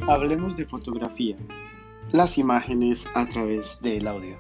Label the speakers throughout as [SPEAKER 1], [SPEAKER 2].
[SPEAKER 1] Hablemos de fotografía, las imágenes a través del audio.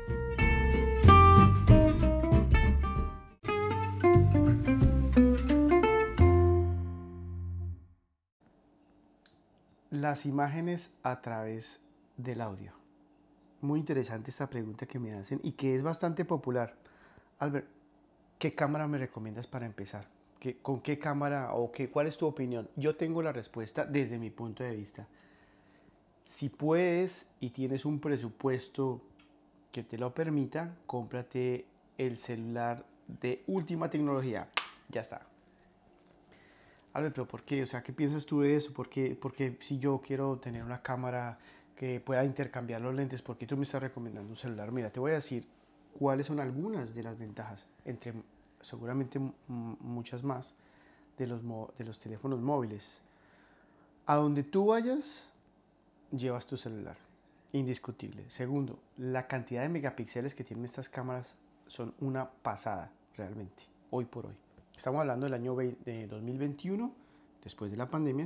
[SPEAKER 1] Las imágenes a través del audio. Muy interesante esta pregunta que me hacen y que es bastante popular. Albert, ¿qué cámara me recomiendas para empezar? ¿Con qué cámara o cuál es tu opinión? Yo tengo la respuesta desde mi punto de vista. Si puedes y tienes un presupuesto que te lo permita, cómprate el celular de última tecnología. Ya está. Albert, pero ¿por qué? O sea, ¿qué piensas tú de eso? Porque si yo quiero tener una cámara que pueda intercambiar los lentes, ¿por qué tú me estás recomendando un celular? Mira, te voy a decir cuáles son algunas de las ventajas, entre seguramente muchas más, de los teléfonos móviles. A donde tú vayas, llevas tu celular. Indiscutible. Segundo, la cantidad de megapíxeles que tienen estas cámaras son una pasada, realmente, hoy por hoy. Estamos hablando del año 2021, después de la pandemia.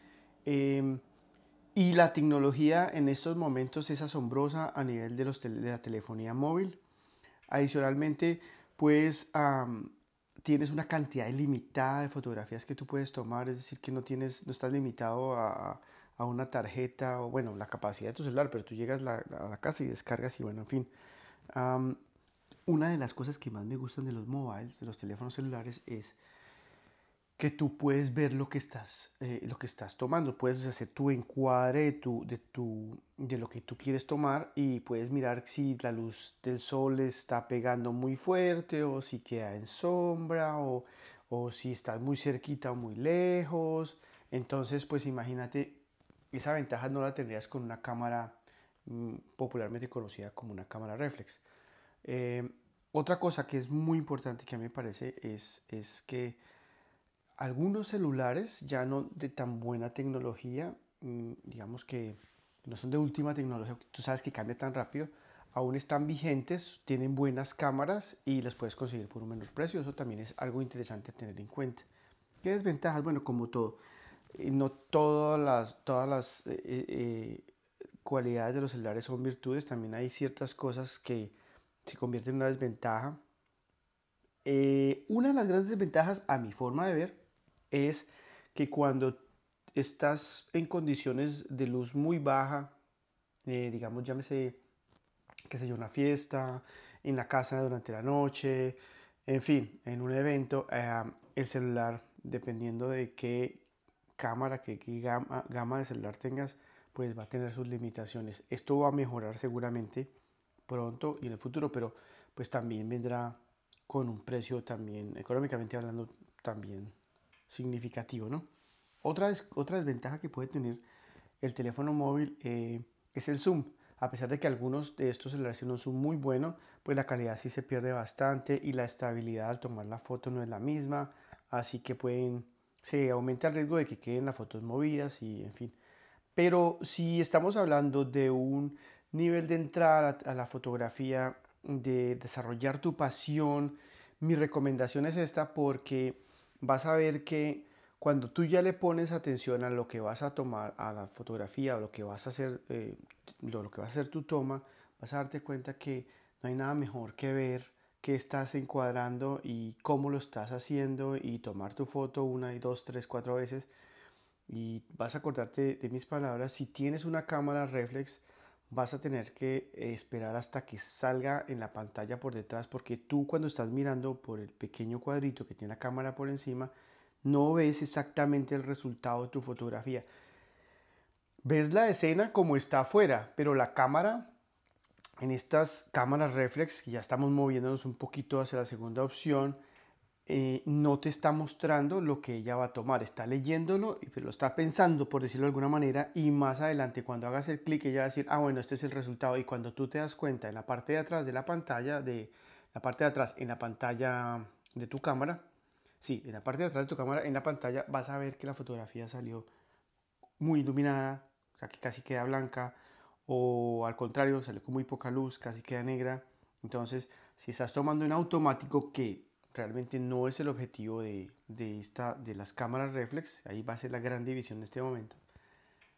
[SPEAKER 1] Y la tecnología en estos momentos es asombrosa a nivel de la telefonía móvil. Adicionalmente, pues tienes una cantidad ilimitada de fotografías que tú puedes tomar, es decir, que no estás limitado a una tarjeta o bueno, la capacidad de tu celular, pero tú llegas a la casa y descargas y bueno, en fin. Um, una de las cosas que más me gustan de los mobiles, de los teléfonos celulares, es que tú puedes ver lo que estás tomando. Puedes hacer tu encuadre de lo que tú quieres tomar y puedes mirar si la luz del sol está pegando muy fuerte o si queda en sombra o si está muy cerquita o muy lejos. Entonces, pues imagínate, esa ventaja no la tendrías con una cámara popularmente conocida como una cámara reflex. Eh, Otra cosa que es muy importante que a mí me parece es que algunos celulares ya no de tan buena tecnología, digamos que no son de última tecnología, tú sabes que cambia tan rápido, aún están vigentes, tienen buenas cámaras y las puedes conseguir por un menor precio. Eso también es algo interesante a tener en cuenta. ¿Qué desventajas? Bueno, como todo, no todas las cualidades de los celulares son virtudes, también hay ciertas cosas que se convierten en una desventaja. Una de las grandes desventajas, a mi forma de ver, es que cuando estás en condiciones de luz muy baja, digamos, llámese, qué sé yo, una fiesta, en la casa durante la noche, en fin, en un evento, el celular, dependiendo de qué cámara, qué gama de celular tengas, pues va a tener sus limitaciones. Esto va a mejorar seguramente pronto y en el futuro, pero pues también vendrá con un precio también, económicamente hablando, también significativo, ¿no? Otra desventaja que puede tener el teléfono móvil es el zoom. A pesar de que algunos de estos celulares no son muy buenos, pues la calidad sí se pierde bastante y la estabilidad al tomar la foto no es la misma, así que se aumenta el riesgo de que queden las fotos movidas y en fin. Pero si estamos hablando de un nivel de entrada a la fotografía, de desarrollar tu pasión, mi recomendación es esta porque vas a ver que cuando tú ya le pones atención a lo que vas a tomar, a la fotografía o lo que vas a hacer, lo que va a hacer tu toma, vas a darte cuenta que no hay nada mejor que ver qué estás encuadrando y cómo lo estás haciendo y tomar tu foto una y dos, tres, cuatro veces y vas a acordarte de mis palabras. Si tienes una cámara reflex, vas a tener que esperar hasta que salga en la pantalla por detrás, porque tú cuando estás mirando por el pequeño cuadrito que tiene la cámara por encima, no ves exactamente el resultado de tu fotografía. Ves la escena como está afuera, pero la cámara, en estas cámaras reflex, que ya estamos moviéndonos un poquito hacia la segunda opción, no te está mostrando lo que ella va a tomar, está leyéndolo, pero lo está pensando, por decirlo de alguna manera, y más adelante cuando hagas el clic ella va a decir, ah bueno, este es el resultado, y cuando tú te das cuenta en la parte de atrás de la pantalla, en la pantalla de tu cámara, sí, en la parte de atrás de tu cámara, en la pantalla vas a ver que la fotografía salió muy iluminada, o sea que casi queda blanca, o al contrario, salió con muy poca luz, casi queda negra. Entonces, si estás tomando en automático, que realmente no es el objetivo de las cámaras reflex, ahí va a ser la gran división en este momento.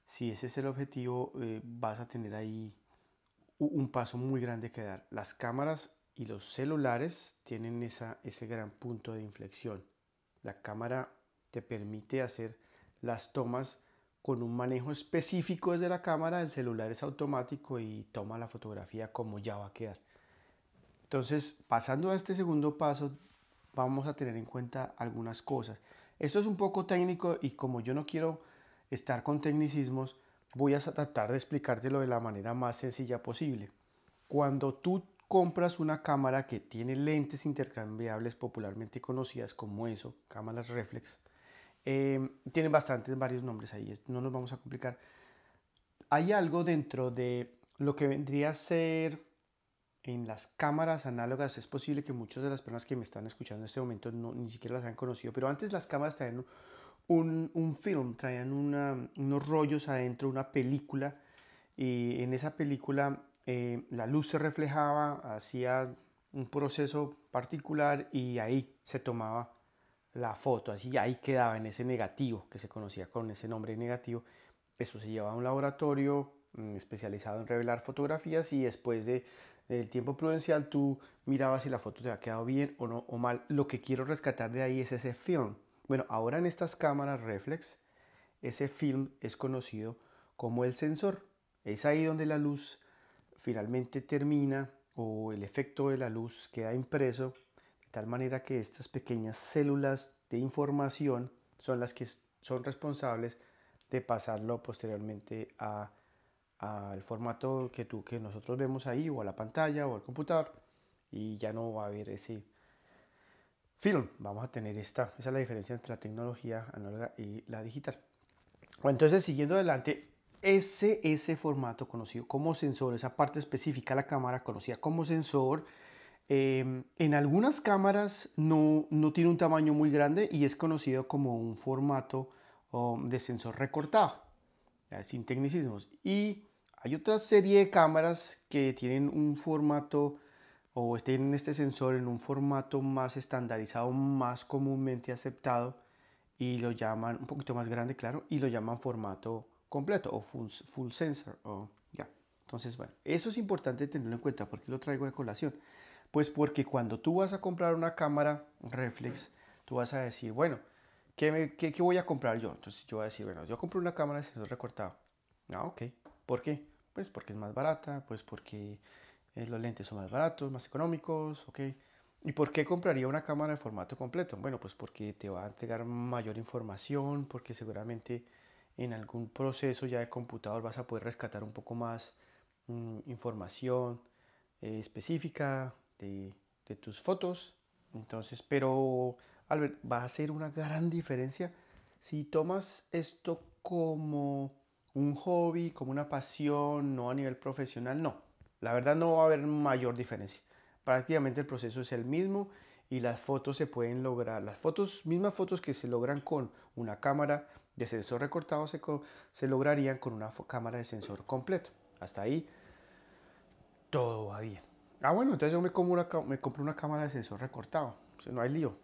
[SPEAKER 1] Si ese es el objetivo, vas a tener ahí un paso muy grande que dar. Las cámaras y los celulares tienen ese gran punto de inflexión. La cámara te permite hacer las tomas con un manejo específico desde la cámara, el celular es automático y toma la fotografía como ya va a quedar. Entonces, pasando a este segundo paso, vamos a tener en cuenta algunas cosas. Esto es un poco técnico y como yo no quiero estar con tecnicismos, voy a tratar de explicártelo de la manera más sencilla posible. Cuando tú compras una cámara que tiene lentes intercambiables popularmente conocidas como eso, cámaras reflex, tienen varios nombres ahí, no nos vamos a complicar. Hay algo dentro de lo que vendría a ser en las cámaras análogas. Es posible que muchas de las personas que me están escuchando en este momento ni siquiera las han conocido, pero antes las cámaras traían un film, traían unos rollos adentro, una película, y en esa película la luz se reflejaba, hacía un proceso particular y ahí se tomaba la foto, así ahí quedaba en ese negativo que se conocía con ese nombre negativo. Eso se llevaba a un laboratorio especializado en revelar fotografías y después del tiempo prudencial tú mirabas si la foto te había quedado bien o no o mal. Lo que quiero rescatar de ahí es ese film. Bueno, ahora en estas cámaras reflex, ese film es conocido como el sensor. Es ahí donde la luz finalmente termina o el efecto de la luz queda impreso de tal manera que estas pequeñas células de información son las que son responsables de pasarlo posteriormente al formato que nosotros vemos ahí o a la pantalla o al computador y ya no va a haber ese film. Vamos a tener esa es la diferencia entre la tecnología análoga y la digital. Bueno, entonces siguiendo adelante, ese formato conocido como sensor, esa parte específica de la cámara conocida como sensor, en algunas cámaras no tiene un tamaño muy grande y es conocido como un formato de sensor recortado, sin tecnicismos. Y hay otra serie de cámaras que tienen un formato o tienen este sensor en un formato más estandarizado, más comúnmente aceptado y lo llaman un poquito más grande, claro, y lo llaman formato completo o full sensor. Ya. Entonces, bueno, eso es importante tenerlo en cuenta. ¿Por qué lo traigo de colación? Pues porque cuando tú vas a comprar una cámara reflex, tú vas a decir, bueno, ¿qué voy a comprar yo? Entonces yo voy a decir, bueno, yo compro una cámara de sensor recortado. Ah, ok. ¿Por qué? Pues porque es más barata, pues porque los lentes son más baratos, más económicos, ok. ¿Y por qué compraría una cámara de formato completo? Bueno, pues porque te va a entregar mayor información, porque seguramente en algún proceso ya de computador vas a poder rescatar un poco más información específica de tus fotos. Entonces, pero Albert, va a ser una gran diferencia si tomas esto como un hobby, como una pasión, no a nivel profesional, no. La verdad no va a haber mayor diferencia. Prácticamente el proceso es el mismo y las fotos se pueden lograr, mismas fotos que se logran con una cámara de sensor recortado se lograrían con una cámara de sensor completo. Hasta ahí todo va bien. Ah, bueno, entonces yo me compro una cámara de sensor recortado. O sea, no hay lío.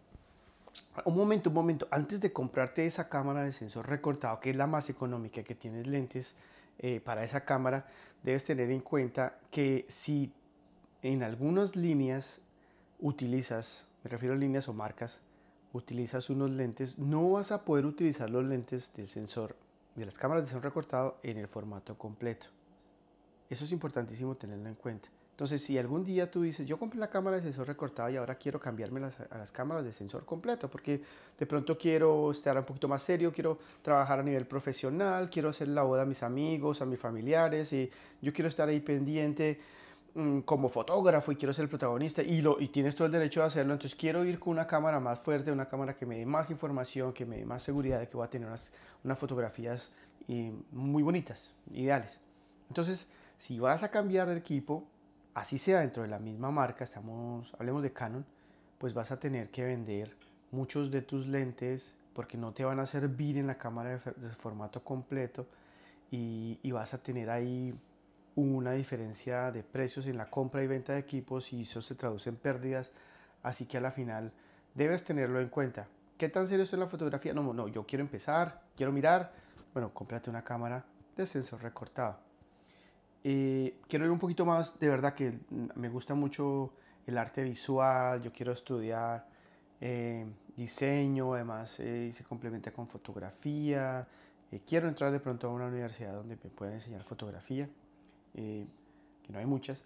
[SPEAKER 1] Un momento. Antes de comprarte esa cámara de sensor recortado, que es la más económica, que tienes lentes para esa cámara, debes tener en cuenta que si en algunas líneas utilizas, me refiero a líneas o marcas, utilizas unos lentes, no vas a poder utilizar los lentes del sensor, de las cámaras de sensor recortado en el formato completo. Eso es importantísimo tenerlo en cuenta. Entonces, si algún día tú dices, yo compré la cámara de sensor recortada y ahora quiero cambiarme a las cámaras de sensor completo, porque de pronto quiero estar un poquito más serio, quiero trabajar a nivel profesional, quiero hacer la boda a mis amigos, a mis familiares, y yo quiero estar ahí pendiente como fotógrafo y quiero ser el protagonista y tienes todo el derecho de hacerlo, entonces quiero ir con una cámara más fuerte, una cámara que me dé más información, que me dé más seguridad de que voy a tener unas fotografías muy bonitas, ideales. Entonces, si vas a cambiar de equipo, así sea dentro de la misma marca, hablemos de Canon, pues vas a tener que vender muchos de tus lentes porque no te van a servir en la cámara de formato completo y vas a tener ahí una diferencia de precios en la compra y venta de equipos y eso se traduce en pérdidas, así que a la final debes tenerlo en cuenta. ¿Qué tan serio es en la fotografía? No, yo quiero empezar, quiero mirar. Bueno, cómprate una cámara de sensor recortado. Quiero ir un poquito más, de verdad que me gusta mucho el arte visual, yo quiero estudiar diseño, además se complementa con fotografía. Quiero entrar de pronto a una universidad donde me puedan enseñar fotografía, que no hay muchas.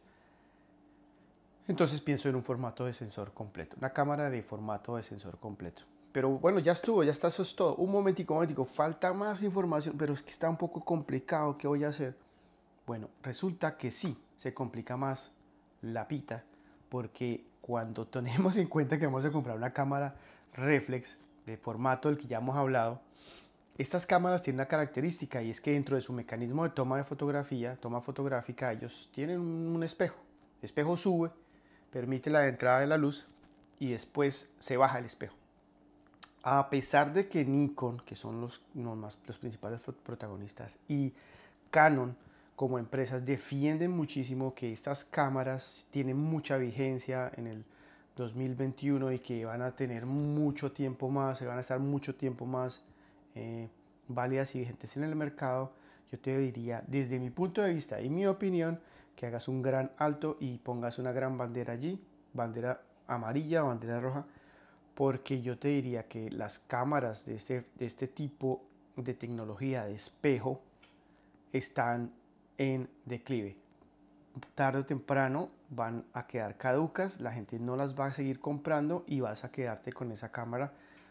[SPEAKER 1] Entonces pienso en un formato de sensor completo, una cámara de formato de sensor completo. Pero bueno, ya estuvo, ya está, eso es todo. Un momentico, falta más información, pero es que está un poco complicado, ¿qué voy a hacer? Bueno, resulta que sí, se complica más la pita, porque cuando tenemos en cuenta que vamos a comprar una cámara reflex de formato del que ya hemos hablado, estas cámaras tienen una característica y es que dentro de su mecanismo de toma de fotografía, toma fotográfica, ellos tienen un espejo. El espejo sube, permite la entrada de la luz y después se baja el espejo. A pesar de que Nikon, que son los principales protagonistas, y Canon como empresas defienden muchísimo que estas cámaras tienen mucha vigencia en el 2021 y que van a tener mucho tiempo más, se van a estar mucho tiempo más válidas y vigentes en el mercado, yo te diría, desde mi punto de vista y mi opinión, que hagas un gran alto y pongas una gran bandera allí, bandera amarilla, bandera roja, porque yo te diría que las cámaras de este tipo de tecnología de espejo están en declive. Tarde o temprano van a quedar caducas, la gente no las va a seguir comprando y vas a quedarte con esa cámara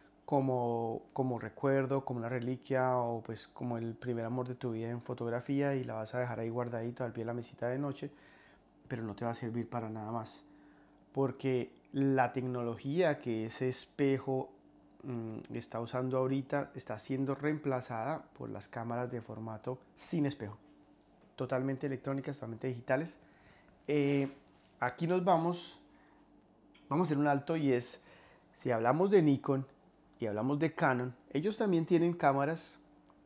[SPEAKER 1] como recuerdo, como una reliquia o pues como el primer amor de tu vida en fotografía y la vas a dejar ahí guardadito al pie de la mesita de noche, pero no te va a servir para nada más. Porque la tecnología que ese espejo está usando ahorita está siendo reemplazada por las cámaras de formato sin espejo, totalmente electrónicas, totalmente digitales. Aquí vamos a hacer un alto y es, si hablamos de Nikon y hablamos de Canon, ellos también tienen cámaras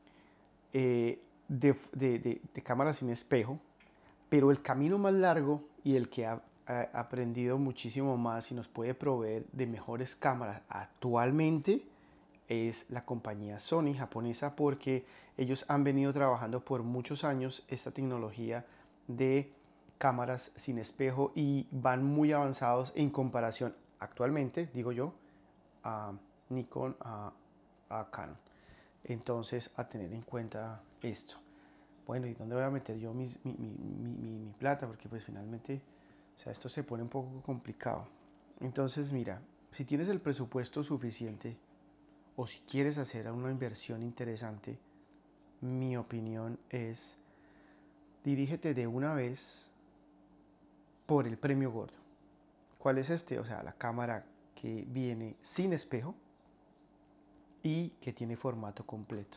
[SPEAKER 1] de cámaras sin espejo, pero el camino más largo y el que ha aprendido muchísimo más y nos puede proveer de mejores cámaras actualmente es la compañía Sony japonesa, porque ellos han venido trabajando por muchos años esta tecnología de cámaras sin espejo y van muy avanzados en comparación actualmente, digo yo, a Nikon, a Canon. Entonces, a tener en cuenta esto. Bueno, ¿y dónde voy a meter yo mi plata? Porque pues finalmente, o sea, esto se pone un poco complicado. Entonces, mira, si tienes el presupuesto suficiente o si quieres hacer una inversión interesante, mi opinión es dirígete de una vez por el premio gordo. ¿Cuál es este? O sea, la cámara que viene sin espejo y que tiene formato completo.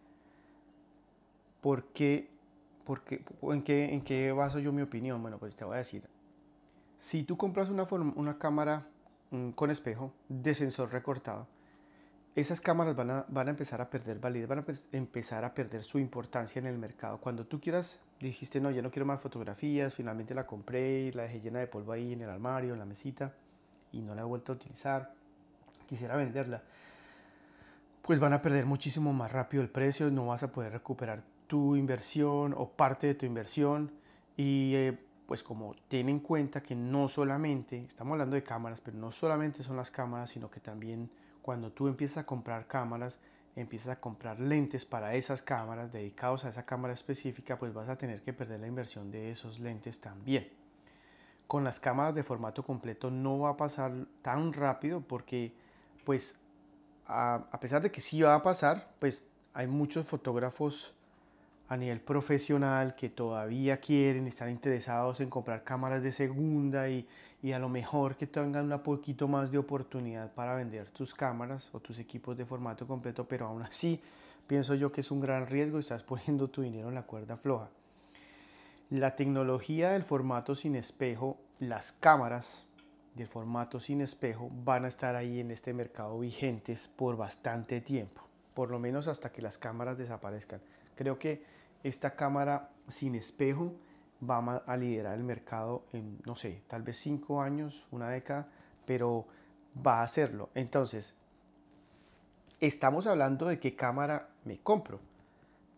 [SPEAKER 1] ¿Por qué? ¿En qué baso yo mi opinión? Bueno, pues te voy a decir. Si tú compras una cámara con espejo de sensor recortado, esas cámaras van a empezar a perder validez, van a empezar a perder su importancia en el mercado. Cuando tú quieras, dijiste, no, ya no quiero más fotografías, finalmente la compré y la dejé llena de polvo ahí en el armario, en la mesita, y no la he vuelto a utilizar, quisiera venderla, pues van a perder muchísimo más rápido el precio, no vas a poder recuperar tu inversión o parte de tu inversión y pues como ten en cuenta que no solamente, estamos hablando de cámaras, pero no solamente son las cámaras, sino que también cuando tú empiezas a comprar cámaras, empiezas a comprar lentes para esas cámaras, dedicados a esa cámara específica, pues vas a tener que perder la inversión de esos lentes también. Con las cámaras de formato completo no va a pasar tan rápido porque pues a pesar de que sí va a pasar, pues hay muchos fotógrafos a nivel profesional que todavía quieren, están interesados en comprar cámaras de segunda y a lo mejor que tengan un poquito más de oportunidad para vender tus cámaras o tus equipos de formato completo, pero aún así pienso yo que es un gran riesgo, estás poniendo tu dinero en la cuerda floja. La tecnología del formato sin espejo, las cámaras del formato sin espejo van a estar ahí en este mercado vigentes por bastante tiempo, por lo menos hasta que las cámaras desaparezcan. Creo que esta cámara sin espejo va a liderar el mercado en, no sé, tal vez 5 años, una década, pero va a hacerlo. Entonces, estamos hablando de qué cámara me compro.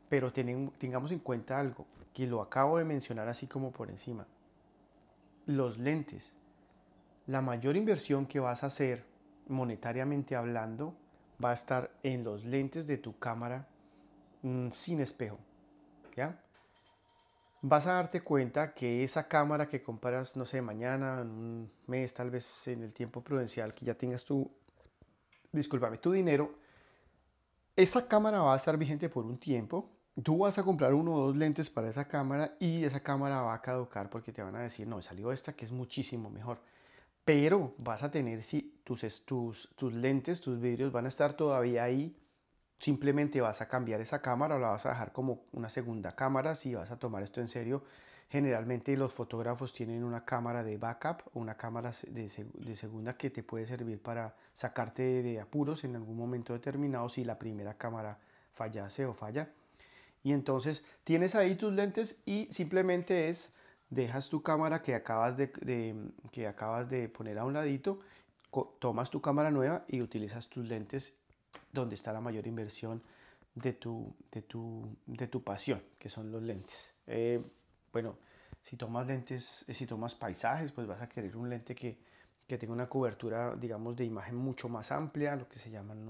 [SPEAKER 1] Pero tengamos en cuenta algo, que lo acabo de mencionar así como por encima. Los lentes. La mayor inversión que vas a hacer monetariamente hablando va a estar en los lentes de tu cámara sin espejo. ¿Ya? Vas a darte cuenta que esa cámara que compras, no sé, mañana, en un mes, tal vez en el tiempo prudencial que ya tengas discúlpame, tu dinero, esa cámara va a estar vigente por un tiempo. Tú vas a comprar uno o dos lentes para esa cámara y esa cámara va a caducar porque te van a decir, no, salió esta que es muchísimo mejor. Pero vas a tener, si tus lentes, tus vidrios van a estar todavía ahí. Simplemente vas a cambiar esa cámara o la vas a dejar como una segunda cámara si vas a tomar esto en serio. Generalmente los fotógrafos tienen una cámara de backup o una cámara de segunda que te puede servir para sacarte de apuros en algún momento determinado si la primera cámara fallase o falla. Y entonces tienes ahí tus lentes y simplemente dejas tu cámara que acabas de poner a un ladito, tomas tu cámara nueva y utilizas tus lentes donde está la mayor inversión de tu pasión, que son los lentes. Bueno, si tomas paisajes, pues vas a querer un lente que tenga una cobertura, digamos, de imagen mucho más amplia, lo que se llaman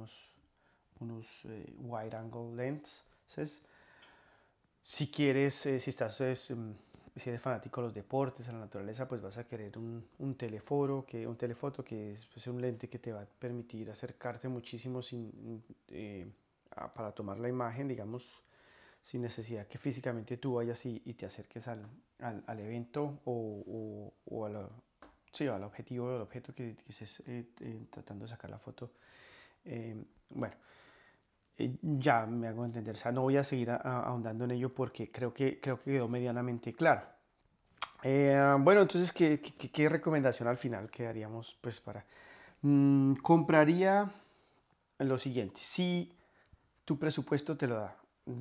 [SPEAKER 1] wide angle lenses. Si quieres, si eres fanático de los deportes, a la naturaleza, pues vas a querer un telefoto, que es pues, un lente que te va a permitir acercarte muchísimo para tomar la imagen, digamos, sin necesidad que físicamente tú vayas y te acerques al evento o sí, al objetivo, al objeto que estés tratando de sacar la foto. Bueno, ya me hago entender, o sea, no voy a seguir ahondando en ello porque creo que quedó medianamente claro. Bueno, entonces, ¿qué recomendación al final quedaríamos pues para? Compraría lo siguiente, si tu presupuesto te lo da,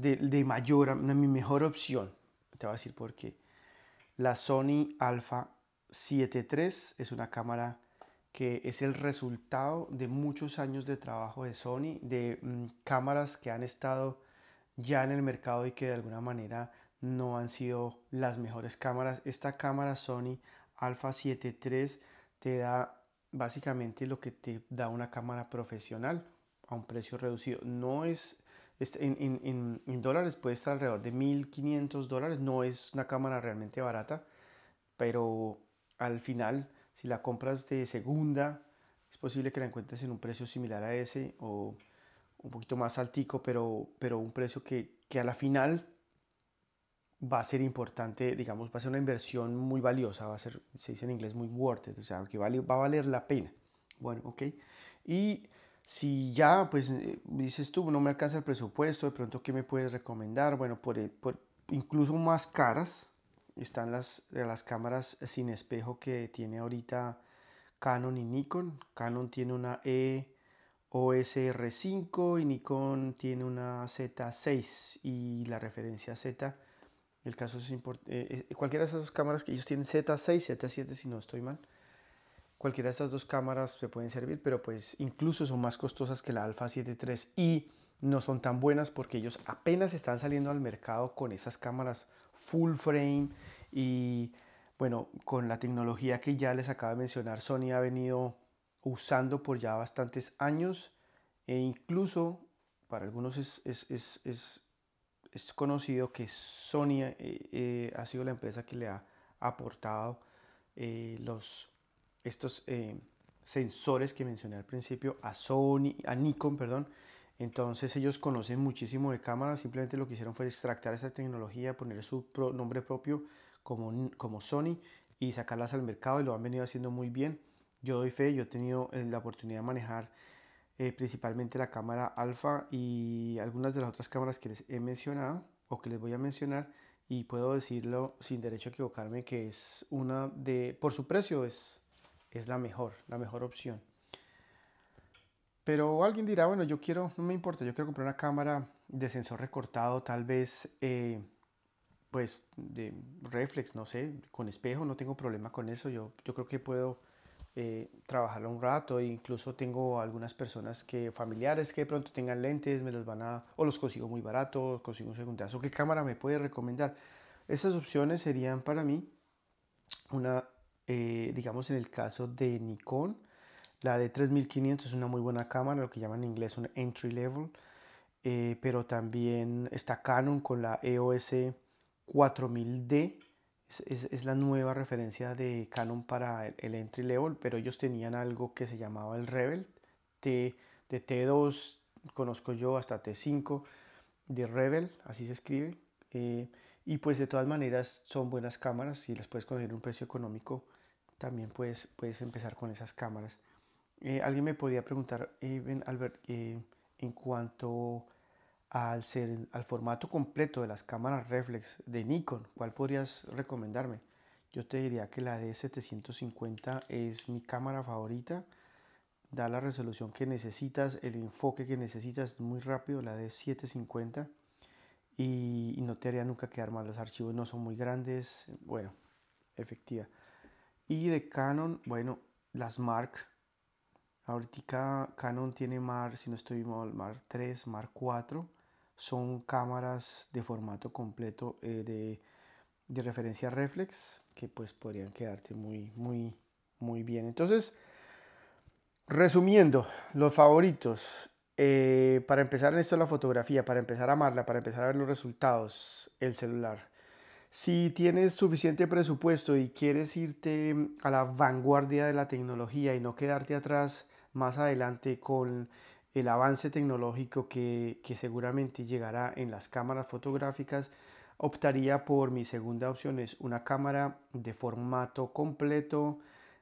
[SPEAKER 1] mi mejor opción, te voy a decir por qué. La Sony Alpha 7 III es una cámara que es el resultado de muchos años de trabajo de Sony, de cámaras que han estado ya en el mercado y que de alguna manera no han sido las mejores cámaras. Esta cámara Sony Alpha 7 III te da básicamente lo que te da una cámara profesional a un precio reducido. No es, en dólares puede estar alrededor de $1,500. No es una cámara realmente barata, pero al final, si la compras de segunda, es posible que la encuentres en un precio similar a ese o un poquito más altico, pero un precio que a la final va a ser importante, digamos, va a ser una inversión muy valiosa, va a ser, se dice en inglés, muy worth it, o sea, que va a valer la pena. Bueno, ok. Y si ya, pues, dices tú, no me alcanza el presupuesto, de pronto, ¿qué me puedes recomendar? Bueno, incluso más caras están las cámaras sin espejo que tiene ahorita Canon y Nikon. Canon tiene una EOS R5 y Nikon tiene una Z6 y la referencia Z. El caso es cualquiera de esas dos cámaras que ellos tienen Z6, Z7 si no estoy mal. Cualquiera de estas dos cámaras se pueden servir, pero pues incluso son más costosas que la Alpha 7 III y no son tan buenas porque ellos apenas están saliendo al mercado con esas cámaras full frame y bueno, con la tecnología que ya les acabo de mencionar, Sony ha venido usando por ya bastantes años e incluso para algunos es conocido que Sony ha sido la empresa que le ha aportado estos sensores que mencioné al principio a Nikon, perdón. Entonces ellos conocen muchísimo de cámaras, simplemente lo que hicieron fue extractar esa tecnología, poner su nombre propio como Sony y sacarlas al mercado y lo han venido haciendo muy bien. Yo doy fe, yo he tenido la oportunidad de manejar principalmente la cámara alfa y algunas de las otras cámaras que les he mencionado o que les voy a mencionar y puedo decirlo sin derecho a equivocarme que por su precio es la mejor opción. Pero alguien dirá, bueno, no me importa, yo quiero comprar una cámara de sensor recortado, tal vez pues de reflex, no sé, con espejo, no tengo problema con eso, yo creo que puedo trabajarla un rato. E incluso tengo algunas personas que, familiares que de pronto tengan lentes, me los van a, o los consigo muy baratos, consigo un segundazo. ¿Qué cámara me puede recomendar? Esas opciones serían para mí una, digamos en el caso de Nikon, la de 3500 es una muy buena cámara, lo que llaman en inglés un entry level. Pero también está Canon con la EOS 4000D. Es la nueva referencia de Canon para el entry level, pero ellos tenían algo que se llamaba el Rebel, de T2, conozco yo hasta T5, de Rebel, así se escribe. Y pues de todas maneras son buenas cámaras, si las puedes conseguir a un precio económico, también puedes empezar con esas cámaras. Alguien me podía preguntar, Albert, en cuanto al formato completo de las cámaras reflex de Nikon, ¿cuál podrías recomendarme? Yo te diría que la D750 es mi cámara favorita, da la resolución que necesitas, el enfoque que necesitas, muy rápido la D750 y no te haría nunca quedar mal, los archivos no son muy grandes, bueno, efectiva. Y de Canon, bueno, las Mark. Ahorita Canon tiene Mark, si no estoy mal, Mark 3, Mark 4. Son cámaras de formato completo de referencia reflex que pues podrían quedarte muy bien. Entonces, resumiendo, los favoritos. Para empezar en esto de la fotografía, para empezar a amarla, para empezar a ver los resultados, el celular. Si tienes suficiente presupuesto y quieres irte a la vanguardia de la tecnología y no quedarte atrás más adelante con el avance tecnológico que seguramente llegará en las cámaras fotográficas, optaría por mi segunda opción, es una cámara de formato completo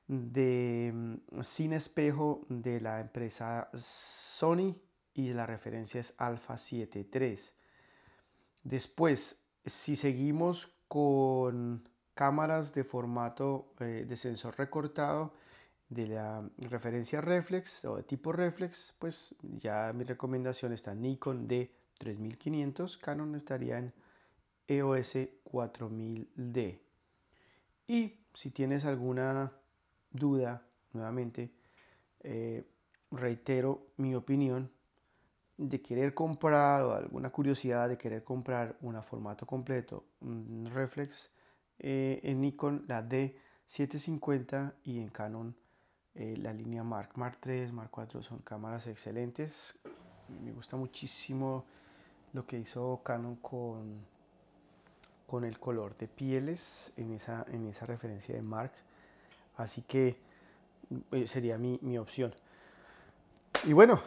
[SPEAKER 1] sin espejo de la empresa Sony y la referencia es Alpha 7 III. Después, si seguimos con cámaras de formato de sensor recortado de la referencia reflex o de tipo reflex, pues ya mi recomendación está Nikon D3500, Canon estaría en EOS 4000D. Y si tienes alguna duda, nuevamente, eh, reitero mi opinión de querer comprar o alguna curiosidad de querer comprar un formato completo, un reflex, en Nikon la D750 y en Canon la línea Mark 3, Mark 4 son cámaras excelentes. Me gusta muchísimo lo que hizo Canon con el color de pieles en esa referencia de Mark. Así que sería mi opción. Y bueno,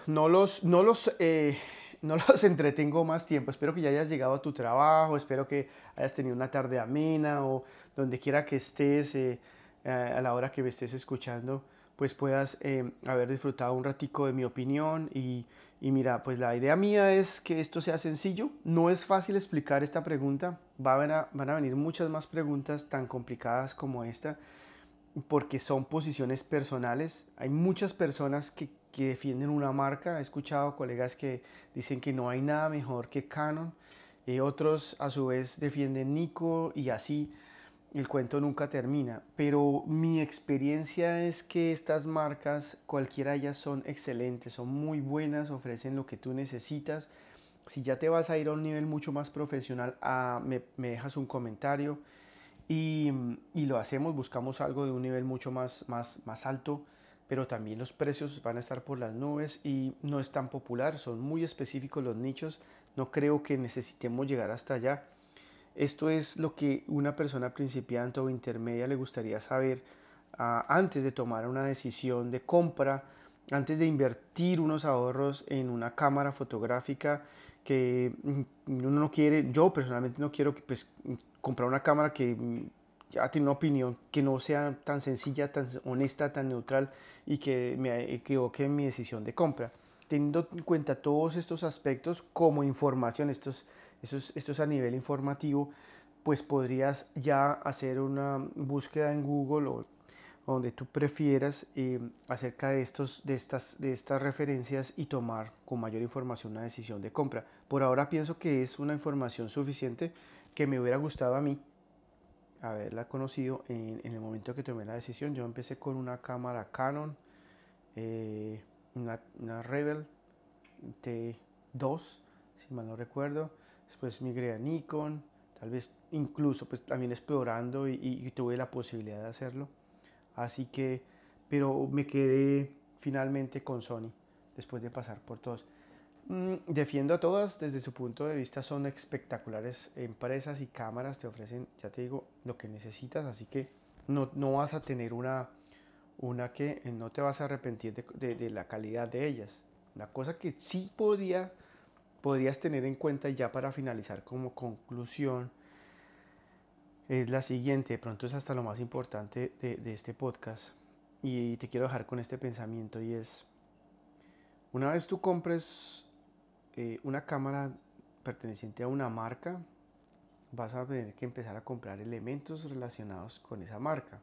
[SPEAKER 1] no los entretengo más tiempo. Espero que ya hayas llegado a tu trabajo, espero que hayas tenido una tarde amena o donde quiera que estés, a la hora que me estés escuchando, pues puedas haber disfrutado un ratico de mi opinión. Y mira, pues la idea mía es que esto sea sencillo. No es fácil explicar esta pregunta. Van a venir muchas más preguntas tan complicadas como esta porque son posiciones personales. Hay muchas personas que defienden una marca. He escuchado colegas que dicen que no hay nada mejor que Canon. Otros a su vez defienden Nikon y así el cuento nunca termina. Pero mi experiencia es que estas marcas, cualquiera de ellas, son excelentes, son muy buenas, ofrecen lo que tú necesitas. Si ya te vas a ir a un nivel mucho más profesional, me dejas un comentario y lo hacemos, buscamos algo de un nivel mucho más alto, pero también los precios van a estar por las nubes y no es tan popular, son muy específicos los nichos, no creo que necesitemos llegar hasta allá. Esto es lo que una persona principiante o intermedia le gustaría saber antes de tomar una decisión de compra, antes de invertir unos ahorros en una cámara fotográfica que uno no quiere. Yo personalmente no quiero pues, comprar una cámara que ya tiene una opinión que no sea tan sencilla, tan honesta, tan neutral y que me equivoque en mi decisión de compra. Teniendo en cuenta todos estos aspectos como información, estos a nivel informativo, pues podrías ya hacer una búsqueda en Google o donde tú prefieras acerca de estas referencias y tomar con mayor información una decisión de compra. Por ahora pienso que es una información suficiente que me hubiera gustado a mí haberla conocido en el momento que tomé la decisión. Yo empecé con una cámara Canon, una Rebel T2, si mal no recuerdo. Después migré a Nikon, tal vez incluso pues también explorando y tuve la posibilidad de hacerlo. Así que, pero me quedé finalmente con Sony después de pasar por todos. Defiendo a todas desde su punto de vista, son espectaculares empresas y cámaras, te ofrecen, ya te digo, lo que necesitas, así que no vas a tener una que no te vas a arrepentir de la calidad de ellas. La cosa que sí podrías tener en cuenta ya para finalizar como conclusión es la siguiente, de pronto es hasta lo más importante de este podcast y te quiero dejar con este pensamiento y es, una vez tú compres una cámara perteneciente a una marca, vas a tener que empezar a comprar elementos relacionados con esa marca.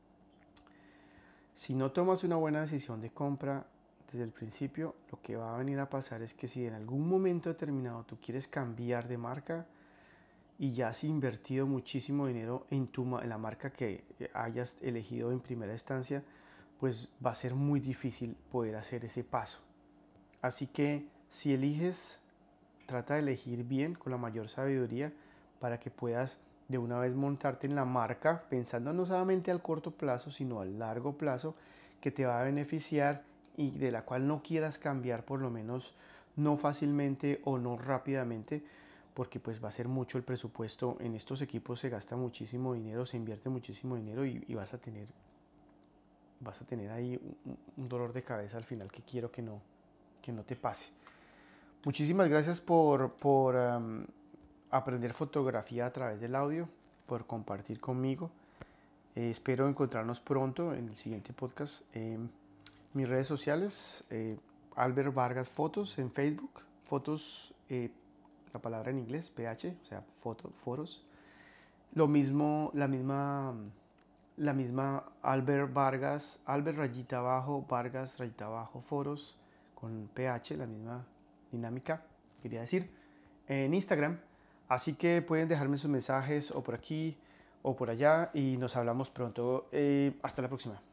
[SPEAKER 1] Si no tomas una buena decisión de compra desde el principio, lo que va a venir a pasar es que si en algún momento determinado tú quieres cambiar de marca y ya has invertido muchísimo dinero en la marca que hayas elegido en primera instancia, pues va a ser muy difícil poder hacer ese paso. Así que si eliges, trata de elegir bien con la mayor sabiduría para que puedas de una vez montarte en la marca pensando no solamente al corto plazo sino al largo plazo que te va a beneficiar y de la cual no quieras cambiar, por lo menos no fácilmente o no rápidamente, porque pues va a ser mucho el presupuesto. En estos equipos se gasta muchísimo dinero, se invierte muchísimo dinero y vas a tener ahí un dolor de cabeza al final que quiero que no te pase. Muchísimas gracias por aprender fotografía a través del audio, por compartir conmigo. Espero encontrarnos pronto en el siguiente podcast. Mis redes sociales, Albert Vargas Fotos en Facebook, fotos, la palabra en inglés, PH, o sea, foros. Lo mismo, la misma Albert Vargas, Albert rayita abajo, Vargas rayita abajo, foros, con PH, la misma dinámica, quería decir, en Instagram. Así que pueden dejarme sus mensajes o por aquí o por allá y nos hablamos pronto. Hasta la próxima.